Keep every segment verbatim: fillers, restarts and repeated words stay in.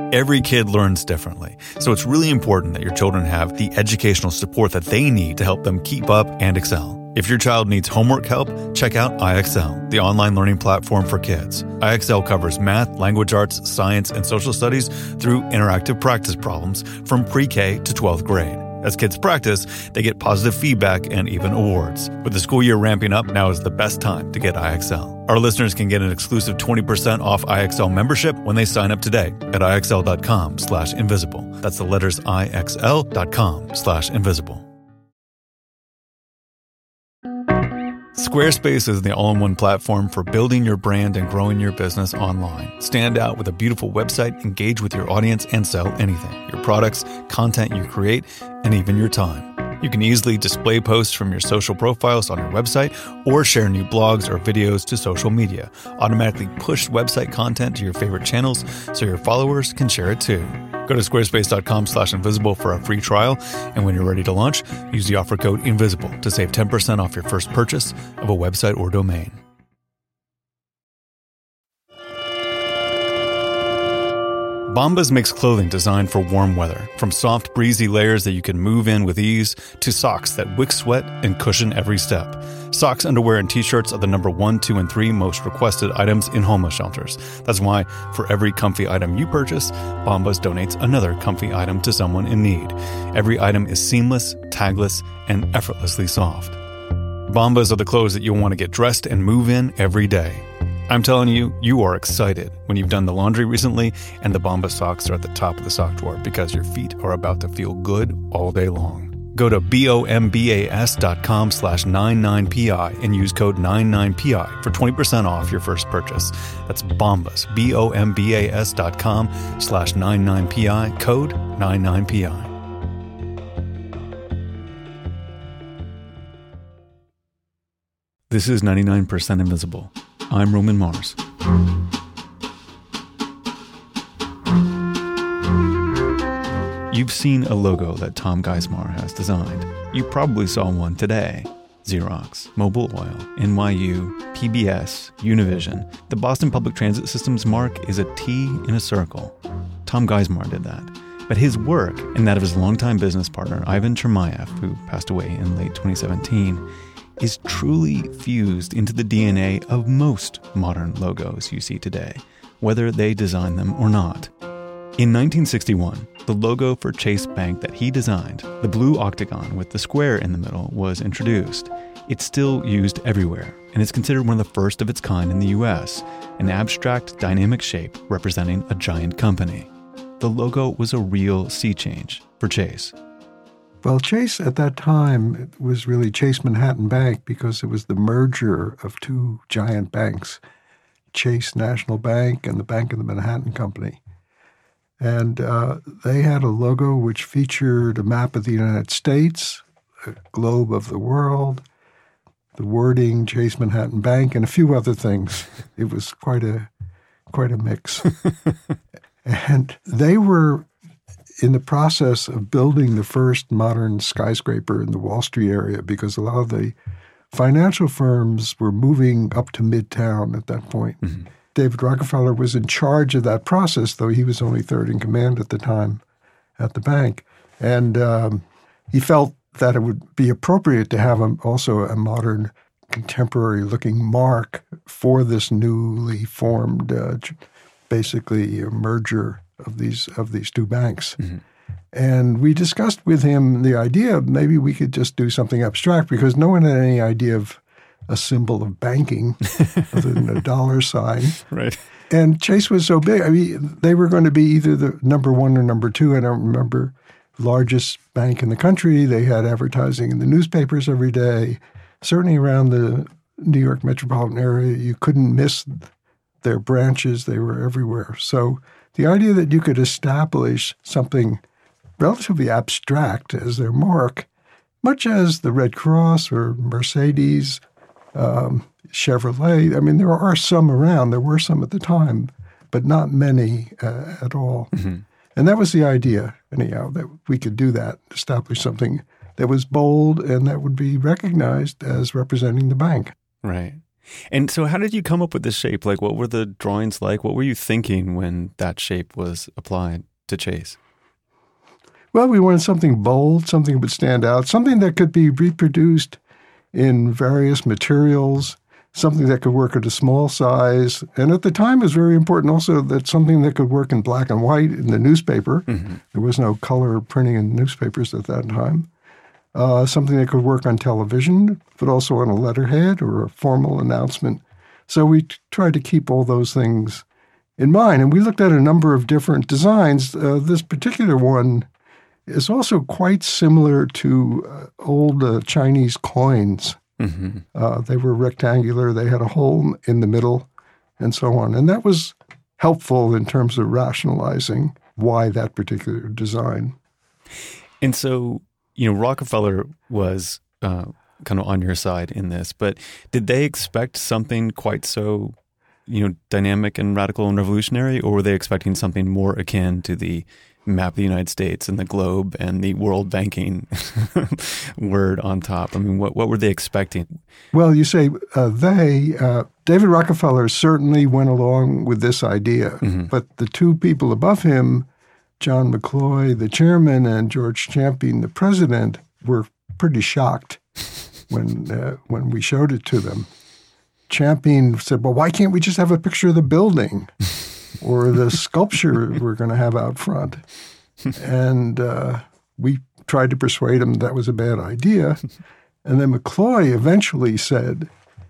Every kid learns differently, so it's really important that your children have the educational support that they need to help them keep up and excel. If your child needs homework help, check out I X L, the online learning platform for kids. I X L covers math, language arts, science, and social studies through interactive practice problems from pre-K to twelfth grade. As kids practice, they get positive feedback and even awards. With the school year ramping up, now is the best time to get I X L. Our listeners can get an exclusive twenty percent off I X L membership when they sign up today at IXL.com slash invisible. That's the letters IXL.com slash invisible. Squarespace is the all-in-one platform for building your brand and growing your business online. Stand out with a beautiful website, engage with your audience, and sell anything. Your products, content you create, and even your time. You can easily display posts from your social profiles on your website or share new blogs or videos to social media. Automatically push website content to your favorite channels so your followers can share it too. Go to squarespace.com slash invisible for a free trial, and when you're ready to launch, use the offer code INVISIBLE to save ten percent off your first purchase of a website or domain. Bombas makes clothing designed for warm weather, from soft, breezy layers that you can move in with ease to socks that wick sweat and cushion every step. Socks, underwear, and t-shirts are the number one, two, and three most requested items in homeless shelters. That's why for every comfy item you purchase, Bombas donates another comfy item to someone in need. Every item is seamless, tagless, and effortlessly soft. Bombas are the clothes that you'll want to get dressed and move in every day. I'm telling you, you are excited when you've done the laundry recently and the Bombas socks are at the top of the sock drawer because your feet are about to feel good all day long. Go to bombas.com slash 99pi and use code ninety-nine P I for twenty percent off your first purchase. That's Bombas, B-O-M-B-A-S dot com slash 99pi, code ninety-nine P I. This is ninety-nine percent Invisible. I'm Roman Mars. You've seen a logo that Tom Geismar has designed. You probably saw one today. Xerox, Mobil Oil, N Y U, P B S, Univision. The Boston Public Transit System's mark is a T in a circle. Tom Geismar did that. But his work, and that of his longtime business partner, Ivan Chermayeff, who passed away in late twenty seventeen, is truly fused into the D N A of most modern logos you see today, whether they design them or not. In nineteen sixty-one, the logo for Chase Bank that he designed, the blue octagon with the square in the middle, was introduced. It's still used everywhere, and it's considered one of the first of its kind in the U S, an abstract, dynamic shape representing a giant company. The logo was a real sea change for Chase. Well, Chase at that time it was really Chase Manhattan Bank because it was the merger of two giant banks, Chase National Bank and the Bank of the Manhattan Company. And uh, they had a logo which featured a map of the United States, a globe of the world, the wording Chase Manhattan Bank, and a few other things. It was quite a quite a mix. And they were in the process of building the first modern skyscraper in the Wall Street area because a lot of the financial firms were moving up to Midtown at that point. Mm-hmm. David Rockefeller was in charge of that process, though he was only third in command at the time at the bank. And um, he felt that it would be appropriate to have a, also a modern, contemporary-looking mark for this newly formed, uh, basically, a merger of these of these two banks. Mm-hmm. And we discussed with him the idea of maybe we could just do something abstract because no one had any idea of a symbol of banking other than a dollar sign. Right. And Chase was so big. I mean, they were going to be either the number one or number two. I don't remember. Largest bank in the country. They had advertising in the newspapers every day. Certainly around the New York metropolitan area, you couldn't miss their branches. They were everywhere. So the idea that you could establish something relatively abstract as their mark, much as the Red Cross or Mercedes, um, Chevrolet, I mean, there are some around. There were some at the time, but not many uh, at all. Mm-hmm. And that was the idea, anyhow, that we could do that, establish something that was bold and that would be recognized as representing the bank. Right. And so how did you come up with this shape? Like, what were the drawings like? What were you thinking when that shape was applied to Chase? Well, we wanted something bold, something that would stand out, something that could be reproduced in various materials, something that could work at a small size. And at the time, it was very important also that something that could work in black and white in the newspaper. Mm-hmm. There was no color printing in newspapers at that time. Uh, something that could work on television, but also on a letterhead or a formal announcement. So we t- tried to keep all those things in mind. And we looked at a number of different designs. Uh, this particular one is also quite similar to uh, old uh, Chinese coins. Mm-hmm. Uh, they were rectangular. They had a hole in the middle and so on. And that was helpful in terms of rationalizing why that particular design. And so, you know, Rockefeller was uh, kind of on your side in this, but did they expect something quite so, you know, dynamic and radical and revolutionary, or were they expecting something more akin to the map of the United States and the globe and the world banking word on top? I mean, what, what were they expecting? Well, you say uh, they, uh, David Rockefeller certainly went along with this idea, mm-hmm. but the two people above him, John McCloy, the chairman, and George Champion, the president, were pretty shocked when uh, when we showed it to them. Champion said, well, why can't we just have a picture of the building or the sculpture we're going to have out front? And uh, we tried to persuade him that was a bad idea. And then McCloy eventually said,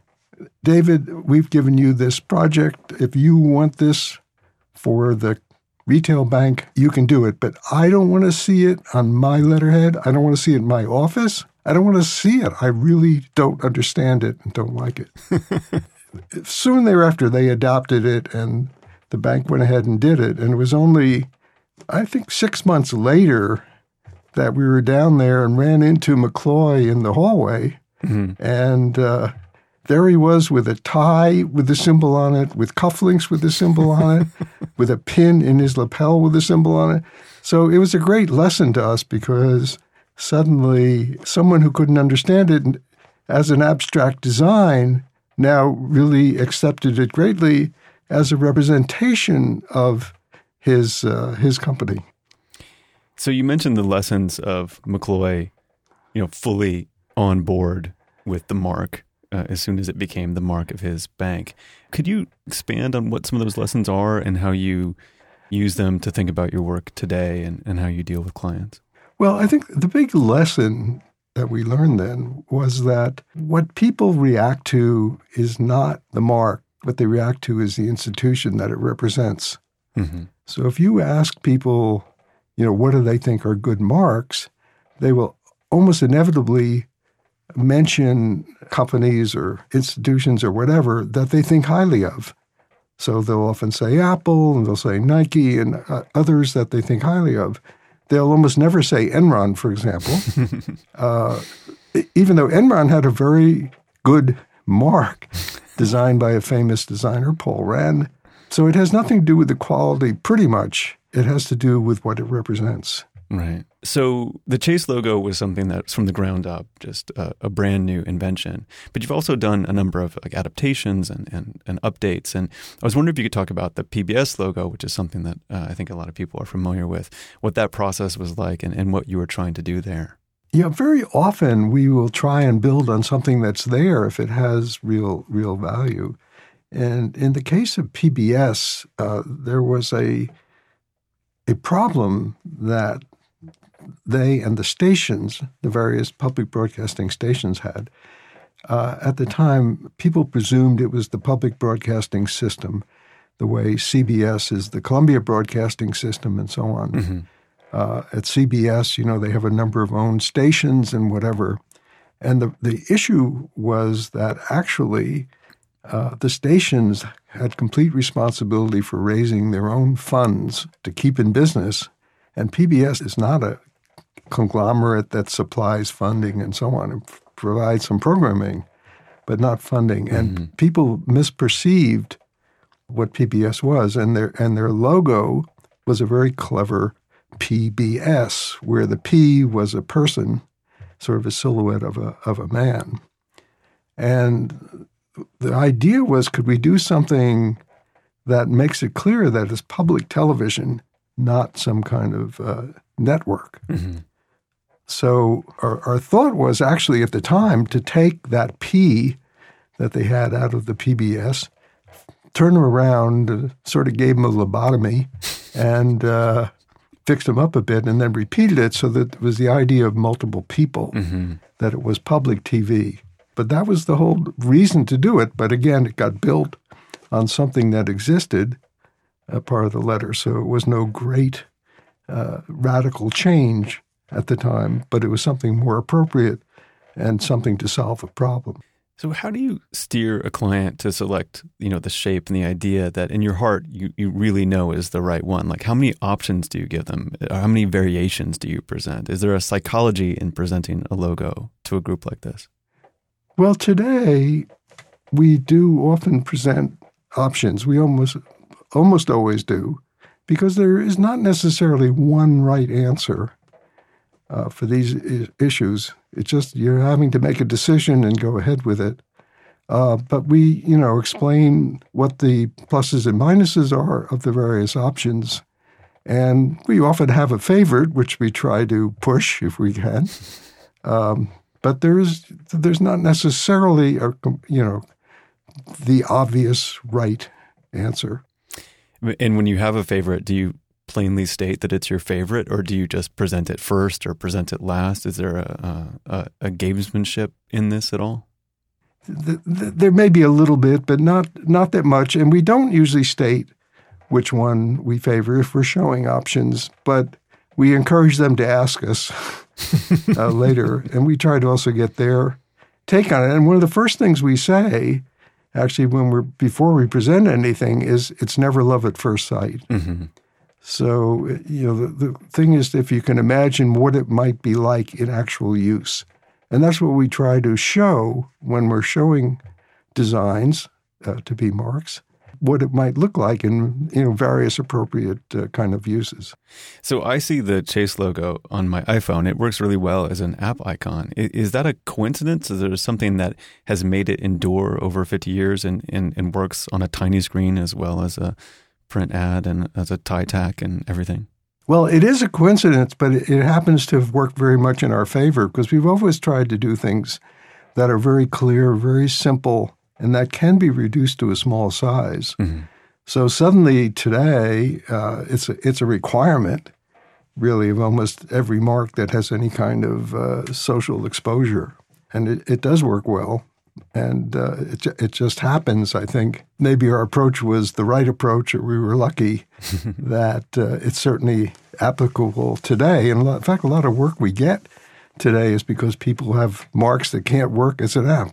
David, we've given you this project. If you want this for the retail bank, you can do it. But I don't want to see it on my letterhead. I don't want to see it in my office. I don't want to see it. I really don't understand it and don't like it. Soon thereafter, they adopted it, and the bank went ahead and did it. And it was only, I think, six months later that we were down there and ran into McCloy in the hallway. Mm-hmm. And uh, there he was with a tie with the symbol on it, with cufflinks with the symbol on it, with a pin in his lapel with the symbol on it. So it was a great lesson to us because suddenly someone who couldn't understand it as an abstract design now really accepted it greatly as a representation of his uh, his company. So you mentioned the lessons of McCloy, you know, fully on board with the mark uh, as soon as it became the mark of his bank. Could you expand on what some of those lessons are and how you use them to think about your work today and, and how you deal with clients? Well, I think the big lesson that we learned then was that what people react to is not the mark. What they react to is the institution that it represents. Mm-hmm. So if you ask people, you know, what do they think are good marks, they will almost inevitably mention companies or institutions or whatever that they think highly of. So they'll often say Apple, and they'll say Nike, and uh, others that they think highly of. They'll almost never say Enron, for example, uh, even though Enron had a very good mark designed by a famous designer, Paul Rand. So it has nothing to do with the quality, pretty much. It has to do with what it represents. Right. So the Chase logo was something that's from the ground up, just a, a brand new invention. But you've also done a number of like adaptations and, and, and updates. And I was wondering if you could talk about the P B S logo, which is something that uh, I think a lot of people are familiar with, what that process was like and, and what you were trying to do there. Yeah, very often we will try and build on something that's there if it has real real value. And in the case of P B S, uh, there was a a problem that they and the stations, the various public broadcasting stations had. Uh, at the time, people presumed it was the public broadcasting system, the way C B S is the Columbia Broadcasting System and so on. Mm-hmm. Uh, at C B S, you know, they have a number of owned stations and whatever. And the, the issue was that actually uh, the stations had complete responsibility for raising their own funds to keep in business. And P B S is not a conglomerate that supplies funding and so on. It provides some programming, but not funding. Mm-hmm. And people misperceived what P B S was. And their, and their logo was a very clever P B S, where the P was a person, sort of a silhouette of a of a man. And the idea was, could we do something that makes it clear that it's public television, not some kind of uh, network? Mm-hmm. So our, our thought was actually at the time to take that P that they had out of the P B S, turn them around, uh, sort of gave them a lobotomy, and uh, fixed them up a bit, and then repeated it so that it was the idea of multiple people, mm-hmm. that it was public T V. But that was the whole reason to do it. But again, it got built on something that existed, a part of the letter. So it was no great uh, radical change at the time, but it was something more appropriate and something to solve a problem. So how do you steer a client to select, you know, the shape and the idea that in your heart you, you really know is the right one? Like how many options do you give them? How many variations do you present? Is there a psychology in presenting a logo to a group like this? Well, today we do often present options. We almost almost always do, because there is not necessarily one right answer uh, for these I- issues. It's just you're having to make a decision and go ahead with it. Uh, but we, you know, explain what the pluses and minuses are of the various options. And we often have a favorite, which we try to push if we can. Um, but there is, there's not necessarily, a, you know, the obvious right answer. And when you have a favorite, do you plainly state that it's your favorite, or do you just present it first or present it last? Is there a, a, a gamesmanship in this at all? The, the, there may be a little bit, but not not that much. And we don't usually state which one we favor if we're showing options, but we encourage them to ask us uh, later. And we try to also get their take on it. And one of the first things we say, actually, when we're before we present anything, is it's never love at first sight. Mm-hmm. So, you know, the, the thing is, if you can imagine what it might be like in actual use. And that's what we try to show when we're showing designs uh, to be marks, what it might look like in, you know, various appropriate uh, kind of uses. So I see the Chase logo on my iPhone. It works really well as an app icon. Is, is that a coincidence? Is there something that has made it endure over fifty years and, and, and works on a tiny screen as well as a print ad and as a tie tack and everything? Well, it is a coincidence, but it, it happens to have worked very much in our favor because we've always tried to do things that are very clear, very simple, and that can be reduced to a small size. Mm-hmm. So suddenly today, uh, it's, a, it's a requirement, really, of almost every mark that has any kind of uh, social exposure. And it, it does work well. And uh, it, it just happens, I think. Maybe our approach was the right approach, or we were lucky that uh, it's certainly applicable today. And in fact, a lot of work we get today is because people have marks that can't work as an app.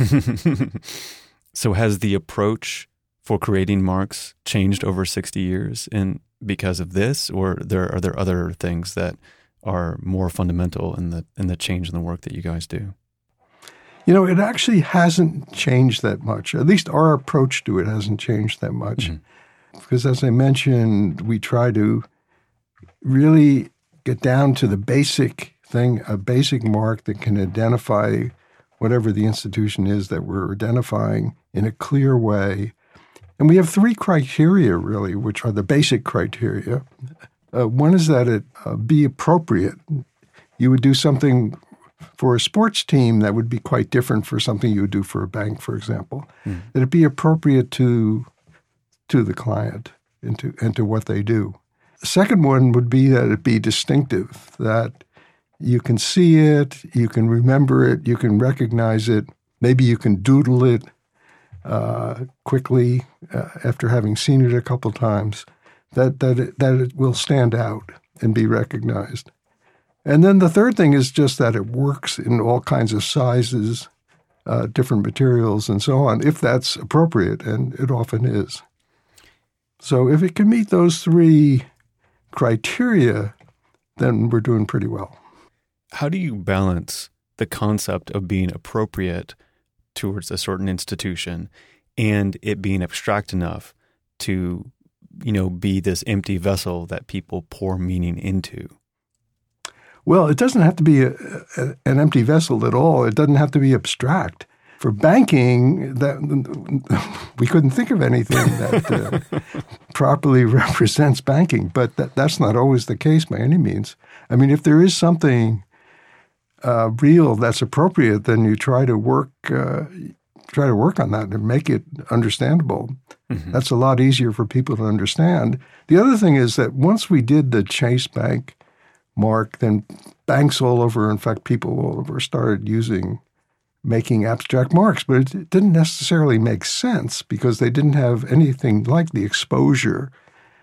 So has the approach for creating marks changed over sixty years and because of this, or there are there other things that are more fundamental in the in the change in the work that you guys do? You know, it actually hasn't changed that much. At least our approach to it hasn't changed that much. Mm-hmm. Because as I mentioned, we try to really get down to the basic thing, a basic mark that can identify whatever the institution is that we're identifying in a clear way. And we have three criteria, really, which are the basic criteria. Uh, one is that it uh, be appropriate. You would do something for a sports team that would be quite different for something you would do for a bank, for example. Mm. That it be appropriate to to the client and to, and to what they do. The second one would be that it be distinctive, that you can see it, you can remember it, you can recognize it, maybe you can doodle it uh, quickly uh, after having seen it a couple times, that, that, it, that it will stand out and be recognized. And then the third thing is just that it works in all kinds of sizes, uh, different materials, and so on, if that's appropriate, and it often is. So if it can meet those three criteria, then we're doing pretty well. How do you balance the concept of being appropriate towards a certain institution and it being abstract enough to, you know, be this empty vessel that people pour meaning into? Well, it doesn't have to be a, a, an empty vessel at all. It doesn't have to be abstract. for banking, that we couldn't think of anything that uh, properly represents banking. But that, that's not always the case by any means. I mean, if there is something uh, real that's appropriate, then you try to work uh, try to work on that and make it understandable. Mm-hmm. That's a lot easier for people to understand. The other thing is that once we did the Chase Bank mark, then banks all over, in fact, people all over started using, making abstract marks. But it, it didn't necessarily make sense because they didn't have anything like the exposure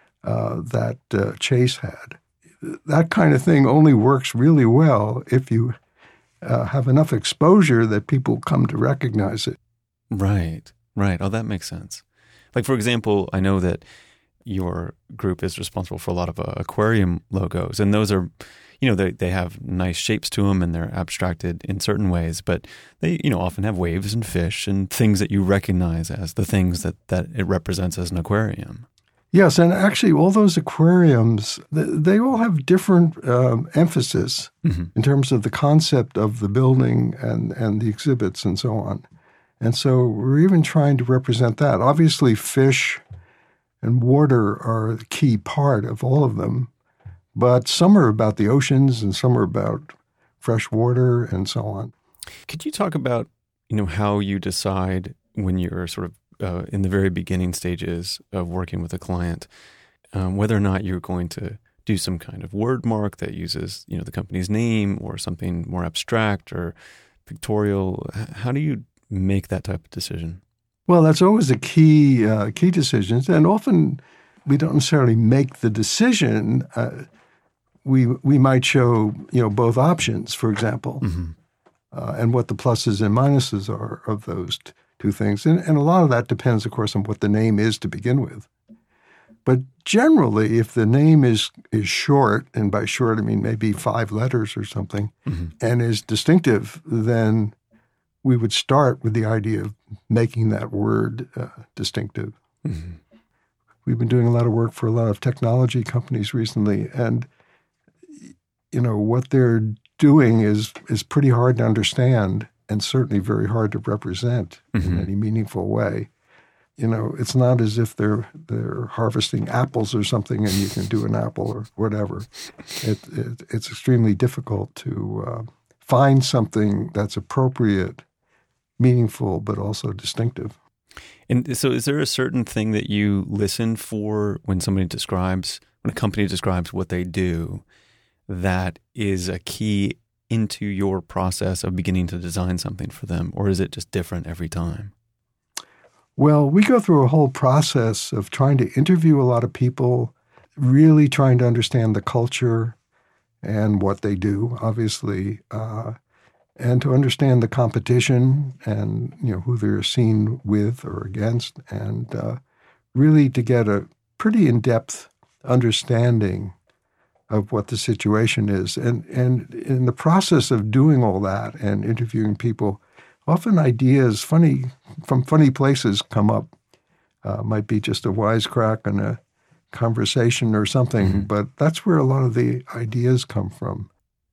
uh, that uh, Chase had. That kind of thing only works really well if you uh, have enough exposure that people come to recognize it. Right, right. Oh, that makes sense. Like, for example, I know that your group is responsible for a lot of uh, aquarium logos, and those are, you know, they, they have nice shapes to them and they're abstracted in certain ways, but they, you know, often have waves and fish and things that you recognize as the things that, that it represents as an aquarium. Yes, and actually all those aquariums, they all have different um, emphasis mm-hmm. in terms of the concept of the building and, and the exhibits and so on. And so we're even trying to represent that. Obviously, fish and water are the key part of all of them, but some are about the oceans and some are about fresh water and so on. Could you talk about, you know, how you decide when you're sort of uh, in the very beginning stages of working with a client, um, whether or not you're going to do some kind of word mark that uses, you know, the company's name or something more abstract or pictorial? How do you make that type of decision? Well, that's always a key uh, key decision, and often we don't necessarily make the decision. Uh, we we might show, you know, both options, for example, mm-hmm. uh, and what the pluses and minuses are of those t- two things, and, and a lot of that depends, of course, on what the name is to begin with. But generally, if the name is is short, and by short I mean maybe five letters or something, mm-hmm. and is distinctive, then we would start with the idea of making that word uh, distinctive. Mm-hmm. We've been doing a lot of work for a lot of technology companies recently, and you know what they're doing is is pretty hard to understand, and certainly very hard to represent mm-hmm. in any meaningful way. You know, it's not as if they're they're harvesting apples or something, and you can do an apple or whatever. It, it, it's extremely difficult to uh, find something that's appropriate, meaningful, but also distinctive. And so is there a certain thing that you listen for when somebody describes, when a company describes what they do, that is a key into your process of beginning to design something for them? Or is it just different every time? Well, we go through a whole process of trying to interview a lot of people, really trying to understand the culture and what they do, obviously, uh, and to understand the competition and, you know, who they're seen with or against, and uh, really to get a pretty in-depth understanding of what the situation is. And, and in the process of doing all that and interviewing people, often ideas funny from funny places come up. Uh, might be just a wisecrack in a conversation or something, mm-hmm. but that's where a lot of the ideas come from.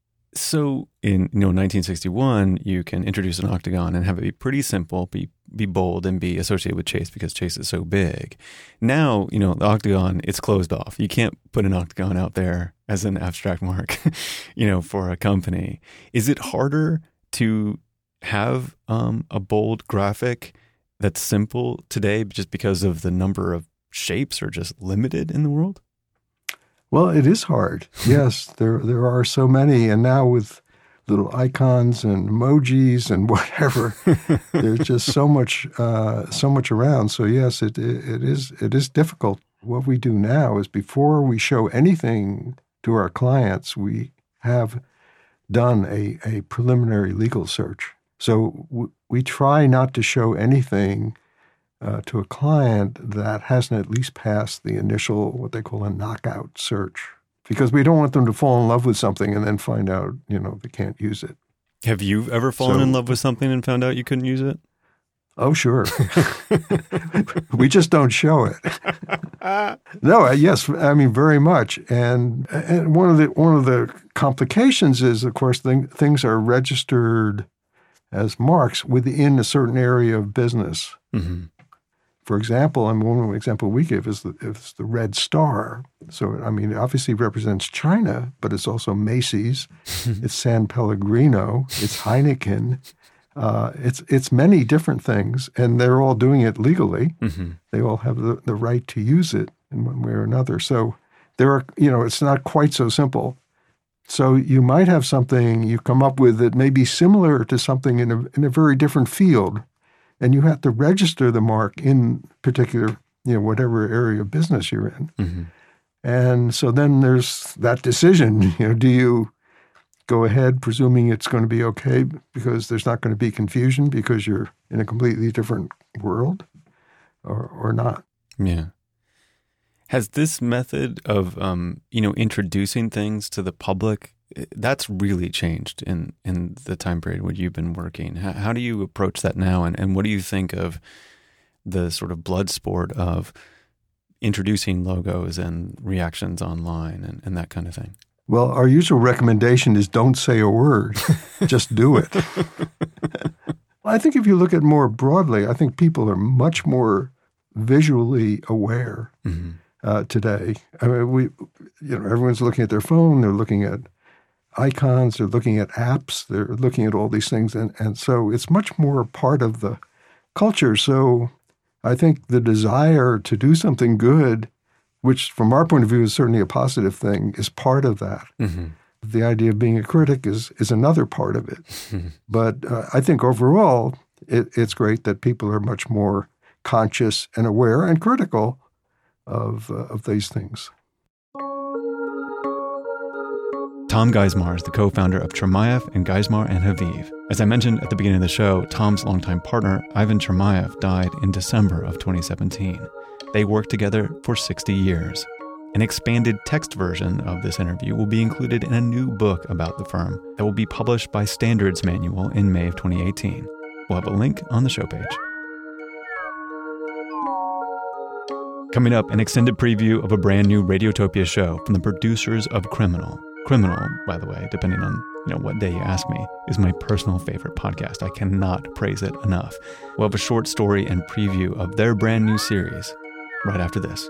So in you know nineteen sixty-one, you can introduce an octagon and have it be pretty simple, be be bold, and be associated with Chase because Chase is so big. Now, you know, the octagon, it's closed off. You can't put an octagon out there as an abstract mark, you know, for a company. Is it harder to have um, a bold graphic that's simple today just because of the number of shapes are just limited in the world? Well, it is hard. Yes, there there are so many, and now with little icons and emojis and whatever, there's just so much uh, so much around. So yes, it, it it is it is difficult. What we do now is before we show anything to our clients, we have done a, a preliminary legal search. So w- we try not to show anything Uh, to a client that hasn't at least passed the initial, what they call a knockout search, because we don't want them to fall in love with something and then find out, you know, they can't use it. Have you ever fallen so, in love with something and found out you couldn't use it? Oh, sure. We just don't show it. No, yes, I mean, very much. And and one of the one of the complications is, of course, th- things are registered as marks within a certain area of business. Mm-hmm. For example, and one example we give is the, is the red star. So, I mean, it obviously represents China, but it's also Macy's, it's San Pellegrino, it's Heineken. Uh, it's it's many different things, and they're all doing it legally. Mm-hmm. They all have the, the right to use it in one way or another. So there are, you know, it's not quite so simple. So you might have something you come up with that may be similar to something in a in a very different field, and you have to register the mark in particular, you know, whatever area of business you're in. Mm-hmm. And so then there's that decision, you know, do you go ahead presuming it's going to be okay because there's not going to be confusion because you're in a completely different world or, or not? Yeah. Has this method of, um, you know, introducing things to the public, that's really changed in, in the time period where you've been working? How, how do you approach that now? And, and what do you think of the sort of blood sport of introducing logos and reactions online and, and that kind of thing? Well, our usual recommendation is don't say a word, just do it. I think if you look at it more broadly, I think people are much more visually aware mm-hmm. uh, today. I mean, we, you know, everyone's looking at their phone, they're looking at icons, they're looking at apps, they're looking at all these things, and, and so it's much more part of the culture. So I think the desire to do something good, which from our point of view is certainly a positive thing, is part of that. Mm-hmm. The idea of being a critic is is another part of it. Mm-hmm. But uh, I think overall, it, it's great that people are much more conscious and aware and critical of uh, of these things. Tom Geismar is the co-founder of Chermayeff and Geismar and Haviv. As I mentioned at the beginning of the show, Tom's longtime partner, Ivan Chermayeff, died in December of twenty seventeen. They worked together for sixty years. An expanded text version of this interview will be included in a new book about the firm that will be published by Standards Manual in May of twenty eighteen. We'll have a link on the show page. Coming up, an extended preview of a brand new Radiotopia show from the producers of Criminal. Criminal, by the way, depending on you know what day you ask me, is my personal favorite podcast. I cannot praise it enough. We'll have a short story and preview of their brand new series right after this.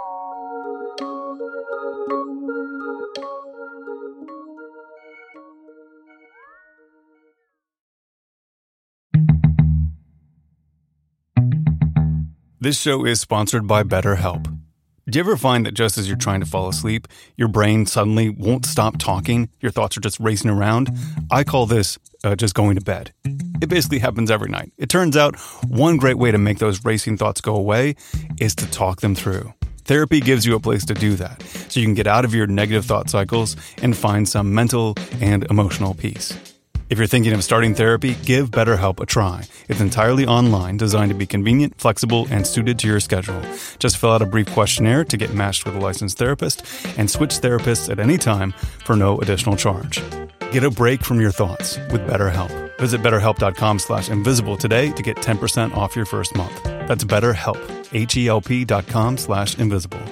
This show is sponsored by BetterHelp. Do you ever find that just as you're trying to fall asleep, your brain suddenly won't stop talking? Your thoughts are just racing around? I call this uh, just going to bed. It basically happens every night. It turns out one great way to make those racing thoughts go away is to talk them through. Therapy gives you a place to do that, so you can get out of your negative thought cycles and find some mental and emotional peace. If you're thinking of starting therapy, give BetterHelp a try. It's entirely online, designed to be convenient, flexible, and suited to your schedule. Just fill out a brief questionnaire to get matched with a licensed therapist and switch therapists at any time for no additional charge. Get a break from your thoughts with BetterHelp. Visit betterhelp.com slash invisible today to get ten percent off your first month. That's BetterHelp, H-E-L-P dot com slash invisible.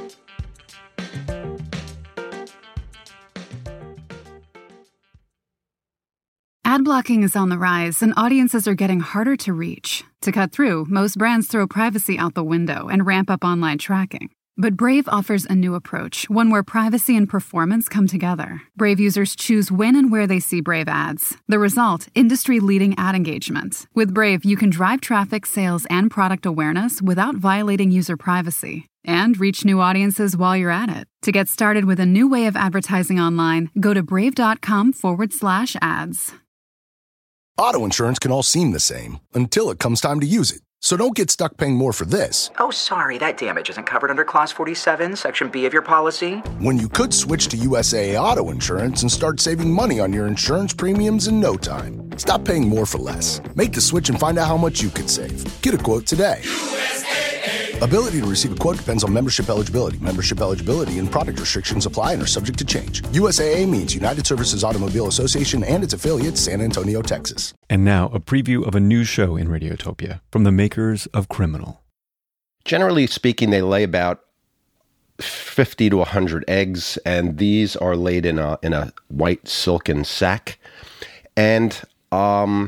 Ad blocking is on the rise, and audiences are getting harder to reach. To cut through, most brands throw privacy out the window and ramp up online tracking. But Brave offers a new approach, one where privacy and performance come together. Brave users choose when and where they see Brave ads. The result, industry-leading ad engagement. With Brave, you can drive traffic, sales, and product awareness without violating user privacy. And reach new audiences while you're at it. To get started with a new way of advertising online, go to brave.com forward slash ads. Auto insurance can all seem the same until it comes time to use it. So don't get stuck paying more for this. Oh, sorry, that damage isn't covered under Clause forty-seven, Section B of your policy. When you could switch to U S A A Auto Insurance and start saving money on your insurance premiums in no time. Stop paying more for less. Make the switch and find out how much you could save. Get a quote today. U S A A. Ability to receive a quote depends on membership eligibility. Membership eligibility and product restrictions apply and are subject to change. U S A A means United Services Automobile Association and its affiliates, San Antonio, Texas. And now a preview of a new show in Radiotopia from the makers of Criminal. Generally speaking, they lay about fifty to one hundred eggs, and these are laid in a in a white silken sack. And um,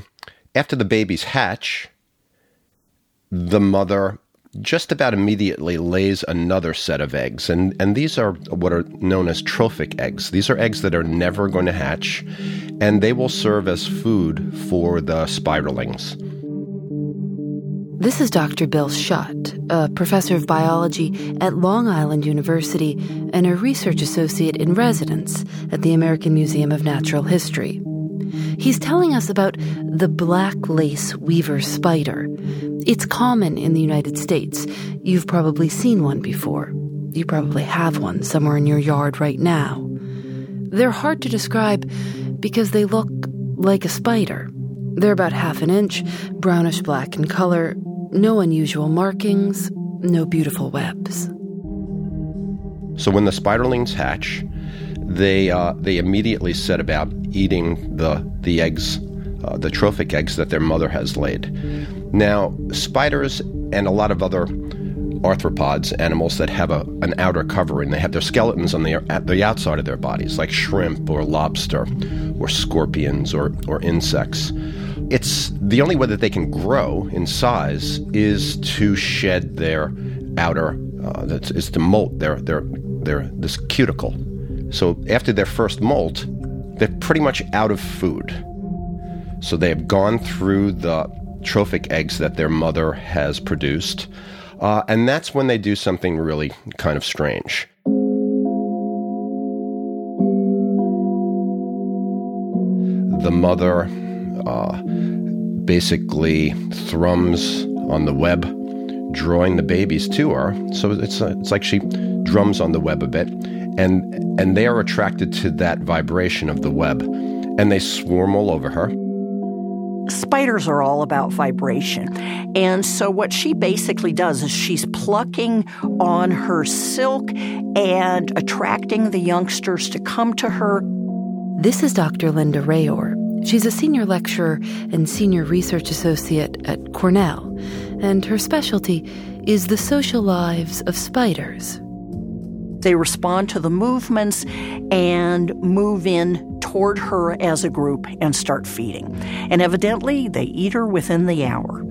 After the babies hatch, the mother just about immediately lays another set of eggs. And, and these are what are known as trophic eggs. These are eggs that are never going to hatch, and they will serve as food for the spiderlings. This is Doctor Bill Schutt, a professor of biology at Long Island University and a research associate in residence at the American Museum of Natural History. He's telling us about the black lace weaver spider. It's common in the United States. You've probably seen one before. You probably have one somewhere in your yard right now. They're hard to describe because they look like a spider. They're about half an inch, brownish-black in color, no unusual markings, no beautiful webs. So when the spiderlings hatch, they uh, they immediately set about eating the the eggs, uh, the trophic eggs that their mother has laid. Now, spiders and a lot of other arthropods, animals that have a, an outer covering, they have their skeletons on the at the outside of their bodies, like shrimp or lobster or scorpions or, or insects. It's the only way that they can grow in size is to shed their outer, uh, that's, is to molt their, their, their, this cuticle. So after their first molt, they're pretty much out of food. So they have gone through the trophic eggs that their mother has produced, uh, and that's when they do something really kind of strange. The mother uh, basically thrums on the web, drawing the babies to her. So it's uh, it's like she drums on the web a bit, and and they are attracted to that vibration of the web, and they swarm all over her. Spiders are all about vibration. And so what she basically does is she's plucking on her silk and attracting the youngsters to come to her. This is Doctor Linda Rayor. She's a senior lecturer and senior research associate at Cornell, and her specialty is the social lives of spiders. They respond to the movements and move in toward her as a group and start feeding. And evidently, they eat her within the hour.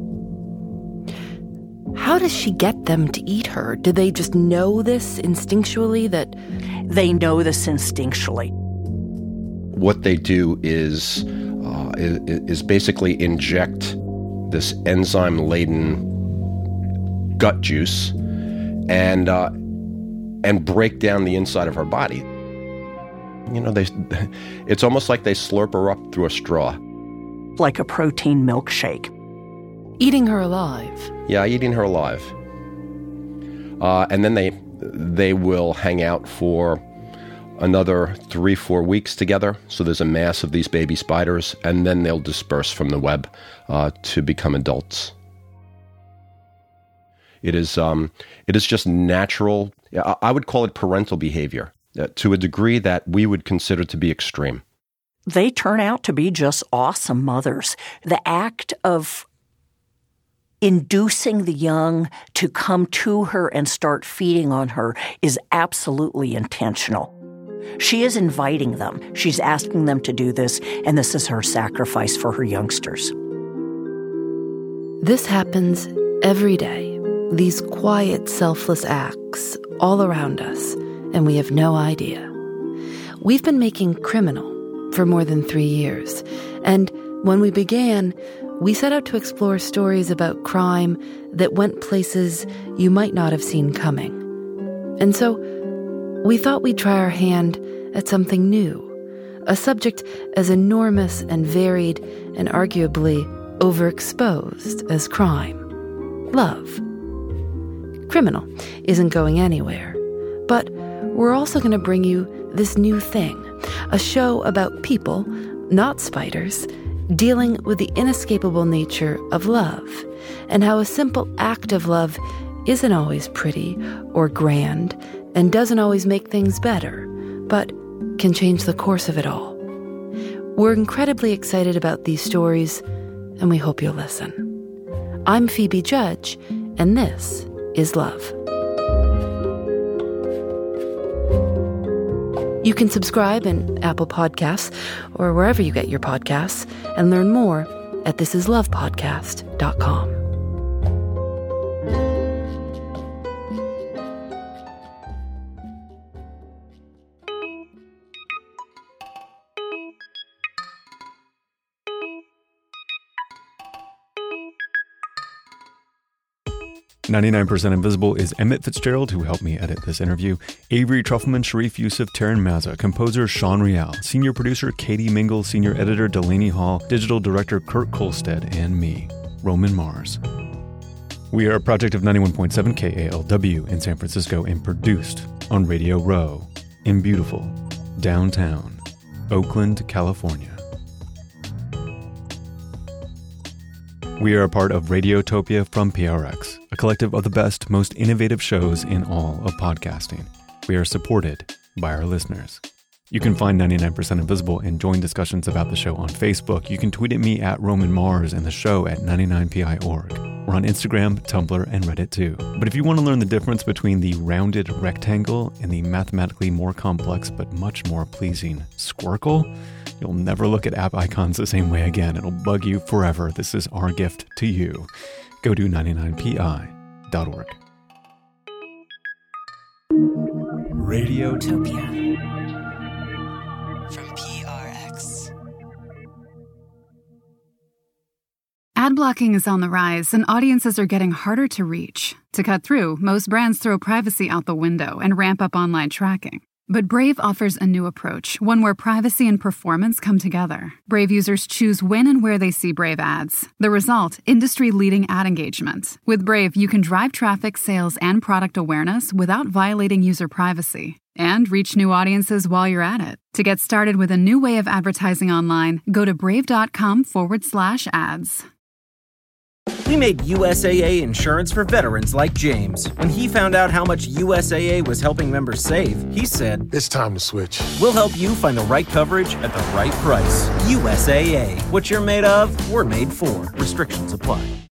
How does she get them to eat her? Do they just know this instinctually that... They know this instinctually. What they do is, uh, is, is basically inject this enzyme-laden gut juice and uh, and break down the inside of her body. You know, they it's almost like they slurp her up through a straw. Like a protein milkshake. Eating her alive. Yeah, eating her alive. Uh, and then they they will hang out for another three, four weeks together. So there's a mass of these baby spiders, and then they'll disperse from the web uh, to become adults. It is um, it is just natural. I would call it parental behavior uh, to a degree that we would consider to be extreme. They turn out to be just awesome mothers. The act of inducing the young to come to her and start feeding on her is absolutely intentional. She is inviting them. She's asking them to do this, and this is her sacrifice for her youngsters. This happens every day. These quiet, selfless acts all around us, and we have no idea. We've been making Criminal for more than three years, and when we began, we set out to explore stories about crime that went places you might not have seen coming. And so, we thought we'd try our hand at something new, a subject as enormous and varied and arguably overexposed as crime. Love. Criminal isn't going anywhere, but we're also going to bring you this new thing, a show about people, not spiders, dealing with the inescapable nature of love, and how a simple act of love isn't always pretty or grand and doesn't always make things better, but can change the course of it all. We're incredibly excited about these stories, and we hope you'll listen. I'm Phoebe Judge, and this is Love. You can subscribe in Apple Podcasts or wherever you get your podcasts and learn more at thisislovepodcast dot com. ninety-nine percent Invisible is Emmett Fitzgerald, who helped me edit this interview, Avery Trufelman, Sharif Yusuf, Taryn Mazza, composer Sean Rial, senior producer Katie Mingle, senior editor Delaney Hall, digital director Kurt Kolstad, and me, Roman Mars. We are a project of ninety-one point seven K A L W in San Francisco and produced on Radio Row in beautiful downtown Oakland, California. We are a part of Radiotopia from P R X, a collective of the best, most innovative shows in all of podcasting. We are supported by our listeners. You can find ninety-nine percent Invisible and join discussions about the show on Facebook. You can tweet at me at Roman Mars and the show at ninety-nine P I dot org. We're on Instagram, Tumblr, and Reddit too. But if you want to learn the difference between the rounded rectangle and the mathematically more complex but much more pleasing squircle, you'll never look at app icons the same way again. It'll bug you forever. This is our gift to you. Go to ninety-nine P I dot org. Radiotopia from P R X. Ad blocking is on the rise, and audiences are getting harder to reach. To cut through, most brands throw privacy out the window and ramp up online tracking. But Brave offers a new approach, one where privacy and performance come together. Brave users choose when and where they see Brave ads. The result, industry-leading ad engagement. With Brave, you can drive traffic, sales, and product awareness without violating user privacy. And reach new audiences while you're at it. To get started with a new way of advertising online, go to brave.com forward slash ads. We made U S A A insurance for veterans like James. When he found out how much U S A A was helping members save, he said, "It's time to switch. We'll help you find the right coverage at the right price. U S A A. What you're made of, we're made for. Restrictions apply."